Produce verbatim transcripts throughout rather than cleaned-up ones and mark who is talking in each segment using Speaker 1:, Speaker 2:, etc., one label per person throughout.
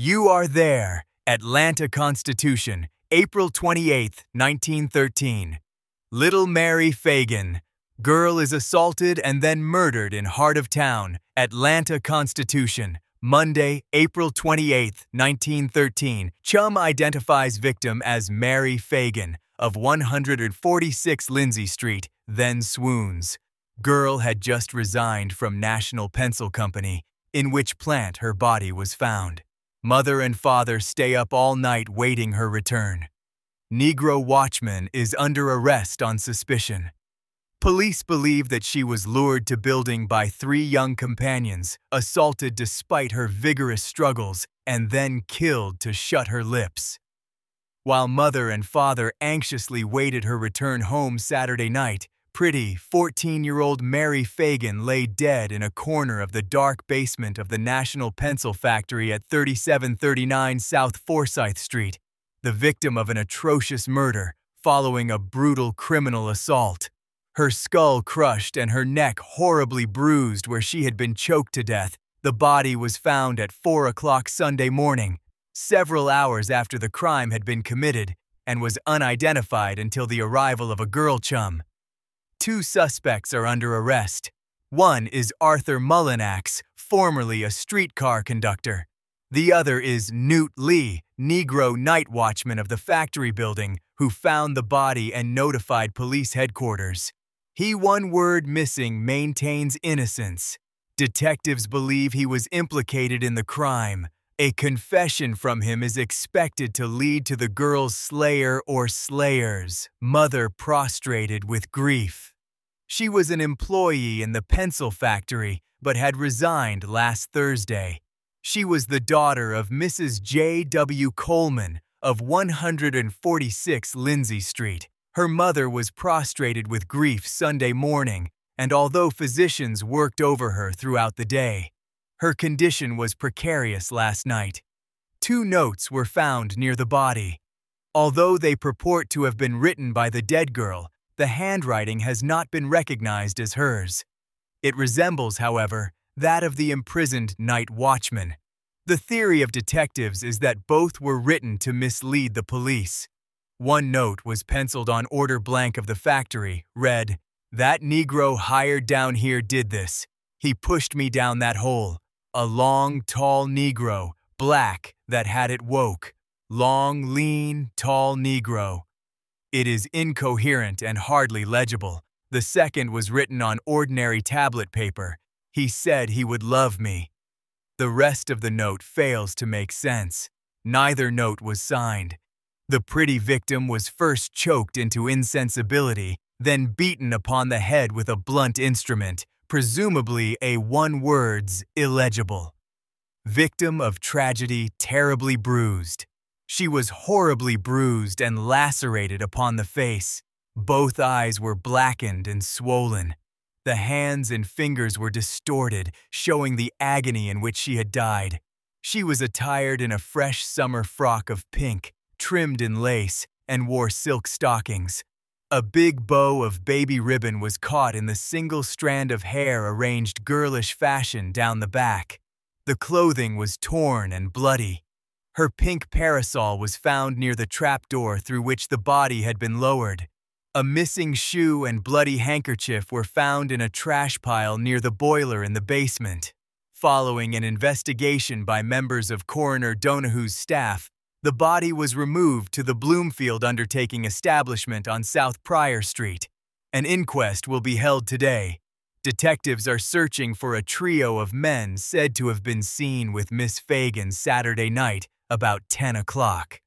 Speaker 1: You Are There, Atlanta Constitution, April twenty-eighth, nineteen thirteen. Little Mary Fagan. Girl is assaulted and then murdered in heart of town, Atlanta Constitution. Monday, April twenty-eighth, nineteen thirteen. Chum identifies victim as Mary Fagan of one forty-six Lindsay Street, then swoons. Girl had just resigned from National Pencil Company, in which plant her body was found. Mother and father stay up all night waiting her return. Negro watchman is under arrest on suspicion. Police believe that she was lured to building by three young companions, assaulted despite her vigorous struggles, and then killed to shut her lips. While mother and father anxiously waited her return home Saturday night, pretty fourteen-year-old Mary Fagan lay dead in a corner of the dark basement of the National Pencil Factory at thirty-seven thirty-nine South Forsyth Street, the victim of an atrocious murder following a brutal criminal assault. Her skull crushed and her neck horribly bruised where she had been choked to death, the body was found at four o'clock Sunday morning, several hours after the crime had been committed, and was unidentified until the arrival of a girl chum. Two suspects are under arrest. One is Arthur Mullinax, formerly a streetcar conductor. The other is Newt Lee, Negro night watchman of the factory building, who found the body and notified police headquarters. He, one word missing, maintains innocence. Detectives believe he was implicated in the crime. A confession from him is expected to lead to the girl's slayer or slayers, mother prostrated with grief. She was an employee in the pencil factory, but had resigned last Thursday. She was the daughter of Missus J W Coleman of one forty-six Lindsay Street. Her mother was prostrated with grief Sunday morning, and although physicians worked over her throughout the day, her condition was precarious last night. Two notes were found near the body. Although they purport to have been written by the dead girl, the handwriting has not been recognized as hers. It resembles, however, that of the imprisoned night watchman. The theory of detectives is that both were written to mislead the police. One note was penciled on order blank of the factory, read, "That Negro hired down here did this. He pushed me down that hole. A long, tall Negro, black, that had it woke. Long, lean, tall Negro." It is incoherent and hardly legible. The second was written on ordinary tablet paper. "He said he would love me." The rest of the note fails to make sense. Neither note was signed. The pretty victim was first choked into insensibility, then beaten upon the head with a blunt instrument, presumably a one-words illegible. Victim of tragedy terribly bruised. She was horribly bruised and lacerated upon the face. Both eyes were blackened and swollen. The hands and fingers were distorted, showing the agony in which she had died. She was attired in a fresh summer frock of pink, trimmed in lace, and wore silk stockings. A big bow of baby ribbon was caught in the single strand of hair arranged girlish fashion down the back. The clothing was torn and bloody. Her pink parasol was found near the trapdoor through which the body had been lowered. A missing shoe and bloody handkerchief were found in a trash pile near the boiler in the basement. Following an investigation by members of Coroner Donahue's staff, the body was removed to the Bloomfield Undertaking establishment on South Pryor Street. An inquest will be held today. Detectives are searching for a trio of men said to have been seen with Miss Fagan Saturday night about ten o'clock.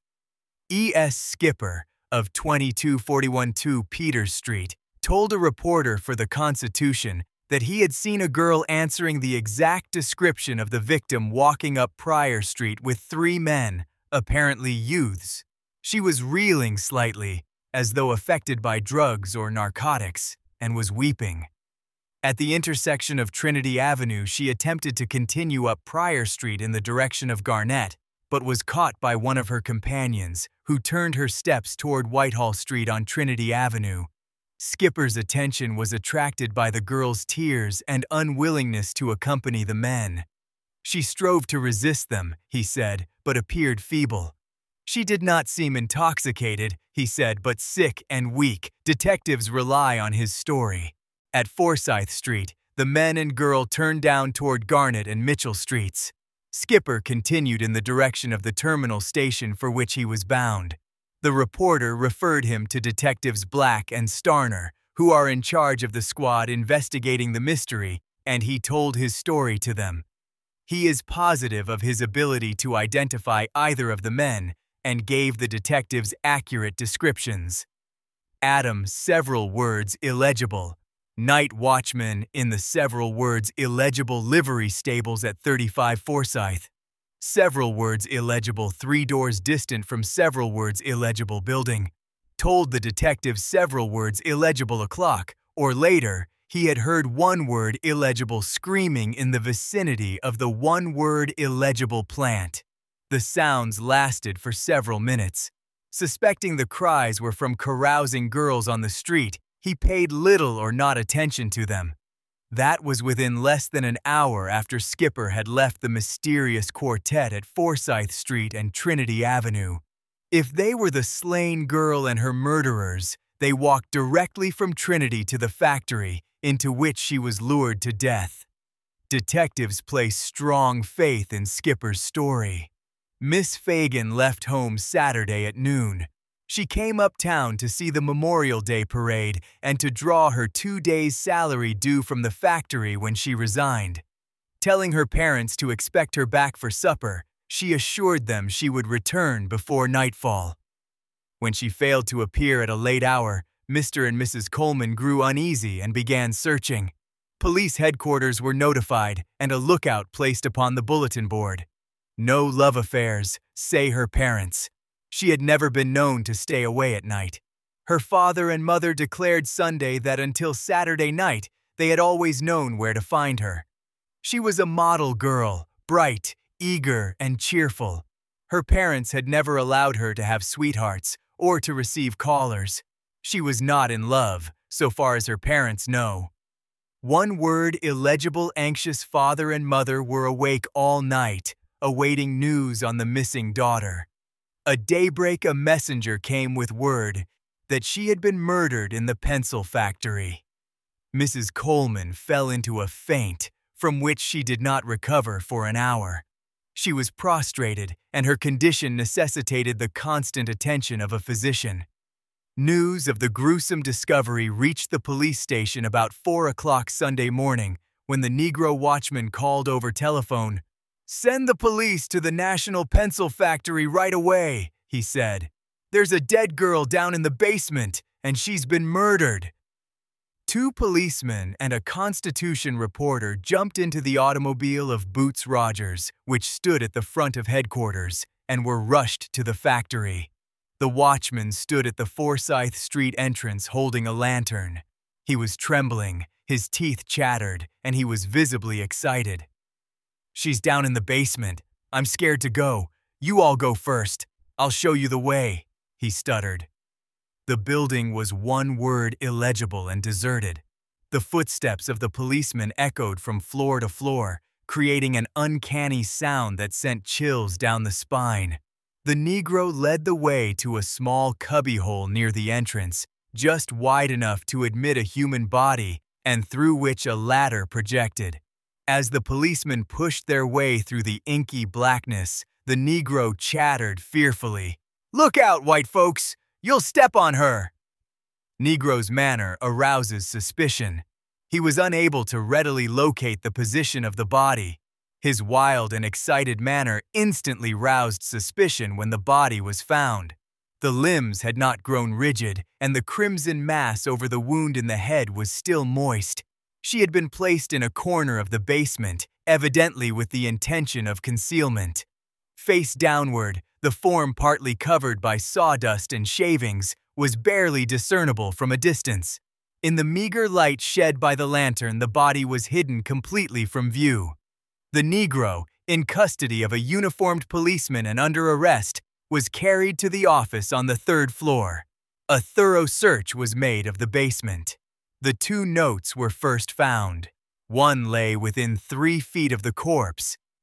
Speaker 1: E S Skipper of twenty-two forty-one two Peters Street told a reporter for the Constitution that he had seen a girl answering the exact description of the victim walking up Pryor Street with three men, apparently youths. She was reeling slightly, as though affected by drugs or narcotics, and was weeping. At the intersection of Trinity Avenue, she attempted to continue up Pryor Street in the direction of Garnett, but was caught by one of her companions, who turned her steps toward Whitehall Street on Trinity Avenue. Skipper's attention was attracted by the girl's tears and unwillingness to accompany the men. She strove to resist them, he said, but appeared feeble. She did not seem intoxicated, he said, but sick and weak. Detectives rely on his story. At Forsyth Street, the men and girl turned down toward Garnet and Mitchell Streets. Skipper continued in the direction of the terminal station for which he was bound. The reporter referred him to Detectives Black and Starner, who are in charge of the squad investigating the mystery, and he told his story to them. He is positive of his ability to identify either of the men and gave the detectives accurate descriptions. Adam, several words illegible. Night watchman in the several words illegible livery stables at thirty-five Forsyth. Several words illegible three doors distant from several words illegible building. Told the detective several words illegible o'clock, or later, he had heard one word illegible screaming in the vicinity of the one word illegible plant. The sounds lasted for several minutes. Suspecting the cries were from carousing girls on the street, he paid little or not attention to them. That was within less than an hour after Skipper had left the mysterious quartet at Forsyth Street and Trinity Avenue. If they were the slain girl and her murderers, they walked directly from Trinity to the factory, into which she was lured to death. Detectives placed strong faith in Skipper's story. Miss Fagan left home Saturday at noon. She came uptown to see the Memorial Day parade and to draw her two days' salary due from the factory when she resigned. Telling her parents to expect her back for supper, she assured them she would return before nightfall. When she failed to appear at a late hour, Mister and Missus Coleman grew uneasy and began searching. Police headquarters were notified and a lookout placed upon the bulletin board. No love affairs, say her parents. She had never been known to stay away at night. Her father and mother declared Sunday that until Saturday night, they had always known where to find her. She was a model girl, bright, eager, and cheerful. Her parents had never allowed her to have sweethearts or to receive callers. She was not in love, so far as her parents know. One word illegible anxious father and mother were awake all night, awaiting news on the missing daughter. At daybreak a messenger came with word that she had been murdered in the pencil factory. Missus Coleman fell into a faint, from which she did not recover for an hour. She was prostrated, and her condition necessitated the constant attention of a physician. News of the gruesome discovery reached the police station about four o'clock Sunday morning when the Negro watchman called over telephone. "Send the police to the National Pencil Factory right away," he said. "There's a dead girl down in the basement, and she's been murdered." Two policemen and a Constitution reporter jumped into the automobile of Boots Rogers, which stood at the front of headquarters, and were rushed to the factory. The watchman stood at the Forsyth Street entrance holding a lantern. He was trembling, his teeth chattered, and he was visibly excited. "She's down in the basement. I'm scared to go. You all go first. I'll show you the way," he stuttered. The building was one word illegible and deserted. The footsteps of the policemen echoed from floor to floor, creating an uncanny sound that sent chills down the spine. The Negro led the way to a small cubbyhole near the entrance, just wide enough to admit a human body and through which a ladder projected. As the policemen pushed their way through the inky blackness, the Negro chattered fearfully. "Look out, white folks! You'll step on her!" Negro's manner arouses suspicion. He was unable to readily locate the position of the body. His wild and excited manner instantly roused suspicion when the body was found. The limbs had not grown rigid, and the crimson mass over the wound in the head was still moist. She had been placed in a corner of the basement, evidently with the intention of concealment. Face downward, the form partly covered by sawdust and shavings was barely discernible from a distance. In the meager light shed by the lantern, the body was hidden completely from view. The Negro, in custody of a uniformed policeman and under arrest, was carried to the office on the third floor. A thorough search was made of the basement. The two notes were first found. One lay within three feet of the corpse.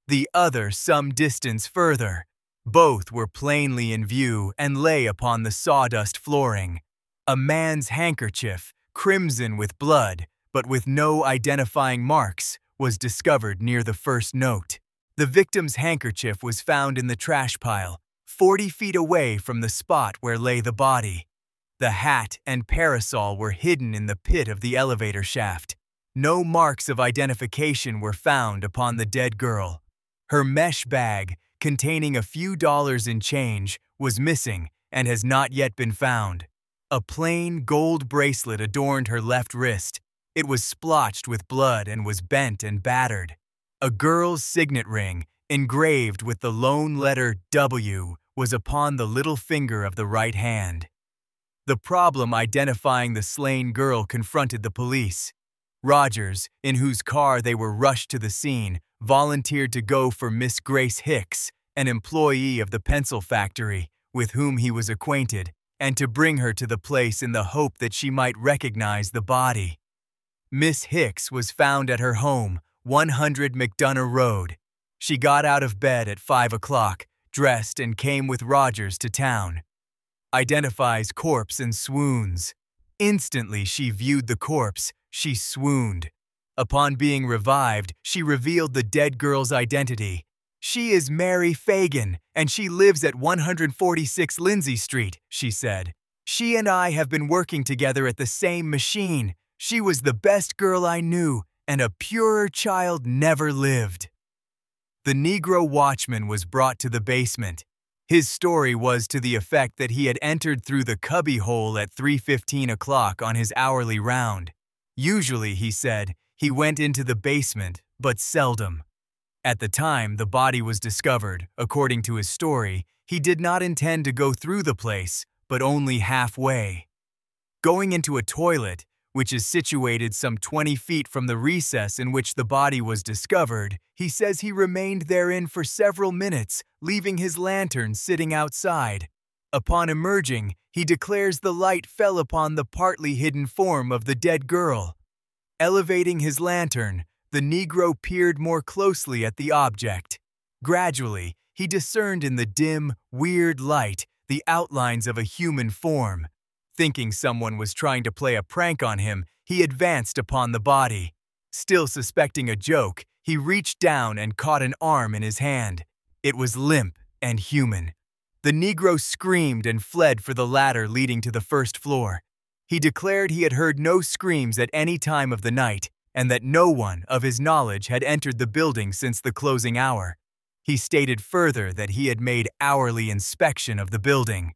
Speaker 1: the other some distance further. Both were plainly in view and lay upon the sawdust flooring. A man's handkerchief, crimson with blood, but with no identifying marks, was discovered near the first note. The victim's handkerchief was found in the trash pile, forty feet away from the spot where lay the body. The hat and parasol were hidden in the pit of the elevator shaft. No marks of identification were found upon the dead girl. Her mesh bag, containing a few dollars in change, was missing and has not yet been found. A plain gold bracelet adorned her left wrist. It was splotched with blood and was bent and battered. A girl's signet ring, engraved with the lone letter W, was upon the little finger of the right hand. The problem identifying the slain girl confronted the police. Rogers, in whose car they were rushed to the scene, volunteered to go for Miss Grace Hicks, an employee of the pencil factory, with whom he was acquainted, and to bring her to the place in the hope that she might recognize the body. Miss Hicks was found at her home, one hundred McDonough Road. She got out of bed at five o'clock, dressed, and came with Rogers to town. Identifies corpse and swoons. Instantly she viewed the corpse, she swooned. Upon being revived, she revealed the dead girl's identity. She is Mary Fagan, and she lives at one forty-six Lindsay Street, she said. She and I have been working together at the same machine. She was the best girl I knew, and a purer child never lived. The Negro watchman was brought to the basement. His story was to the effect that he had entered through the cubbyhole at three fifteen o'clock on his hourly round. Usually, he said, he went into the basement, but seldom. At the time the body was discovered, according to his story, he did not intend to go through the place, but only halfway. Going into a toilet, which is situated some twenty feet from the recess in which the body was discovered, he says he remained therein for several minutes, leaving his lantern sitting outside. Upon emerging, he declares the light fell upon the partly hidden form of the dead girl. Elevating his lantern, the Negro peered more closely at the object. Gradually, he discerned in the dim, weird light the outlines of a human form. Thinking someone was trying to play a prank on him, he advanced upon the body. Still suspecting a joke, he reached down and caught an arm in his hand. It was limp and human. The Negro screamed and fled for the ladder leading to the first floor. He declared he had heard no screams at any time of the night, and that no one, of his knowledge, had entered the building since the closing hour. He stated further that he had made hourly inspection of the building.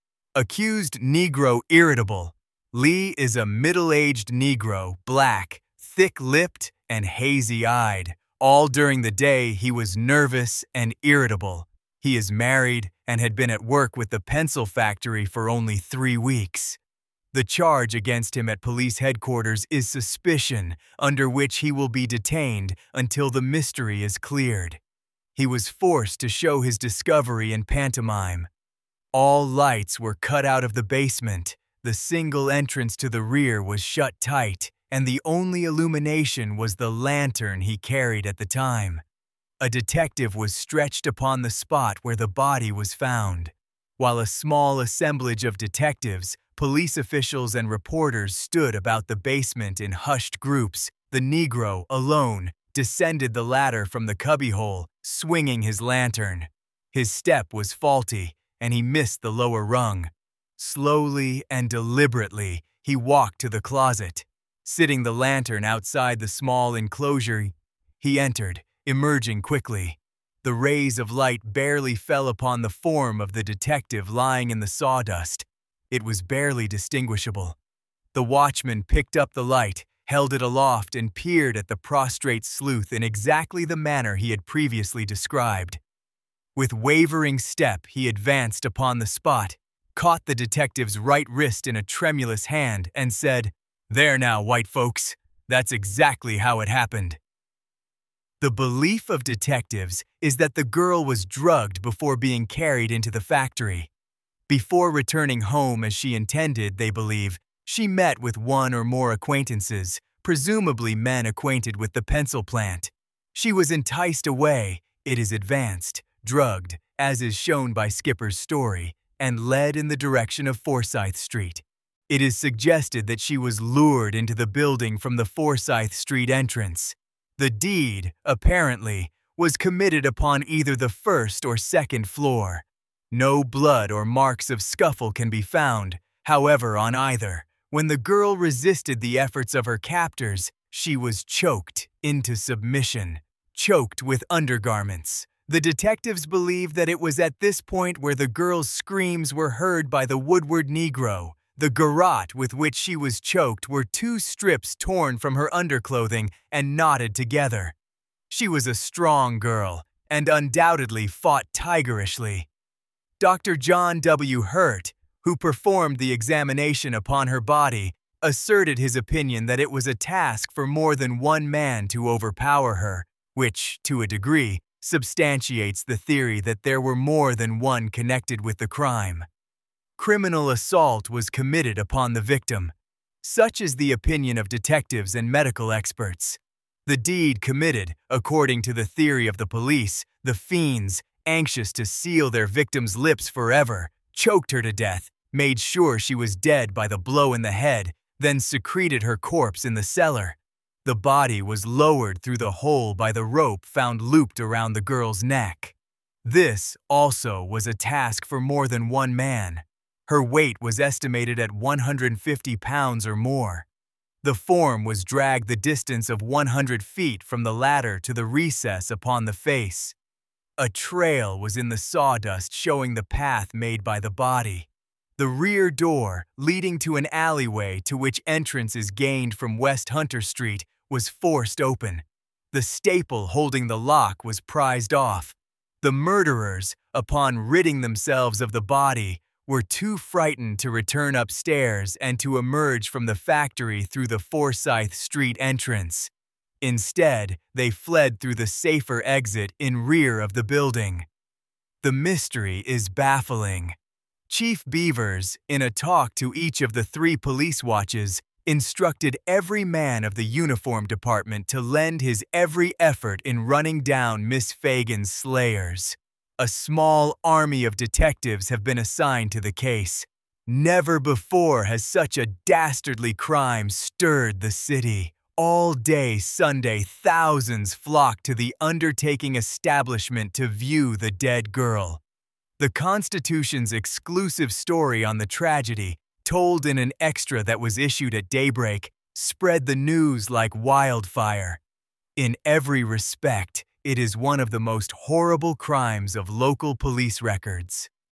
Speaker 1: Accused Negro irritable. Lee is a middle-aged Negro, black, thick-lipped, and hazy-eyed. All during the day he was nervous and irritable. He is married and had been at work with the pencil factory for only three weeks. The charge against him at police headquarters is suspicion, under which he will be detained until the mystery is cleared. He was forced to show his discovery in pantomime. All lights were cut out of the basement, the single entrance to the rear was shut tight, and the only illumination was the lantern he carried at the time. A detective was stretched upon the spot where the body was found. While a small assemblage of detectives, police officials, and reporters stood about the basement in hushed groups, the Negro, alone, descended the ladder from the cubbyhole, swinging his lantern. His step was faulty, and he missed the lower rung. Slowly and deliberately, he walked to the closet. Sitting the lantern outside the small enclosure, he entered, emerging quickly. The rays of light barely fell upon the form of the detective lying in the sawdust. It was barely distinguishable. The watchman picked up the light, held it aloft, and peered at the prostrate sleuth in exactly the manner he had previously described. With wavering step, he advanced upon the spot, caught the detective's right wrist in a tremulous hand, and said, "There now, white folks, that's exactly how it happened." The belief of detectives is that the girl was drugged before being carried into the factory. Before returning home as she intended, they believe, she met with one or more acquaintances, presumably men acquainted with the pencil plant. She was enticed away, It is advanced, drugged, as is shown by Skipper's story, and led in the direction of Forsyth Street. It is suggested that she was lured into the building from the Forsyth Street entrance. The deed, apparently, was committed upon either the first or second floor. No blood or marks of scuffle can be found, however, on either. When the girl resisted the efforts of her captors, she was choked into submission, choked with undergarments. The detectives believed that it was at this point where the girl's screams were heard by the Woodward Negro. The garrote with which she was choked were two strips torn from her underclothing and knotted together. She was a strong girl and undoubtedly fought tigerishly. Doctor John W. Hurt, who performed the examination upon her body, asserted his opinion that it was a task for more than one man to overpower her, which, to a degree, substantiates the theory that there were more than one connected with the crime. Criminal assault was committed upon the victim. Such is the opinion of detectives and medical experts. The deed committed, according to the theory of the police, the fiends, anxious to seal their victim's lips forever, choked her to death, made sure she was dead by the blow in the head, then secreted her corpse in the cellar. The body was lowered through the hole by the rope found looped around the girl's neck. This, also, was a task for more than one man. Her weight was estimated at one hundred fifty pounds or more. The form was dragged the distance of one hundred feet from the ladder to the recess upon the face. A trail was in the sawdust showing the path made by the body. The rear door, leading to an alleyway to which entrance is gained from West Hunter Street, was forced open. The staple holding the lock was prized off. The murderers, upon ridding themselves of the body, were too frightened to return upstairs and to emerge from the factory through the Forsyth Street entrance. Instead, they fled through the safer exit in rear of the building. The mystery is baffling. Chief Beavers, in a talk to each of the three police watches, instructed every man of the uniform department to lend his every effort in running down Miss Fagan's slayers. A small army of detectives have been assigned to the case. Never before has such a dastardly crime stirred the city. All day Sunday, thousands flocked to the undertaking establishment to view the dead girl. The Constitution's exclusive story on the tragedy, told in an extra that was issued at daybreak, spread the news like wildfire. In every respect, it is one of the most horrible crimes of local police records.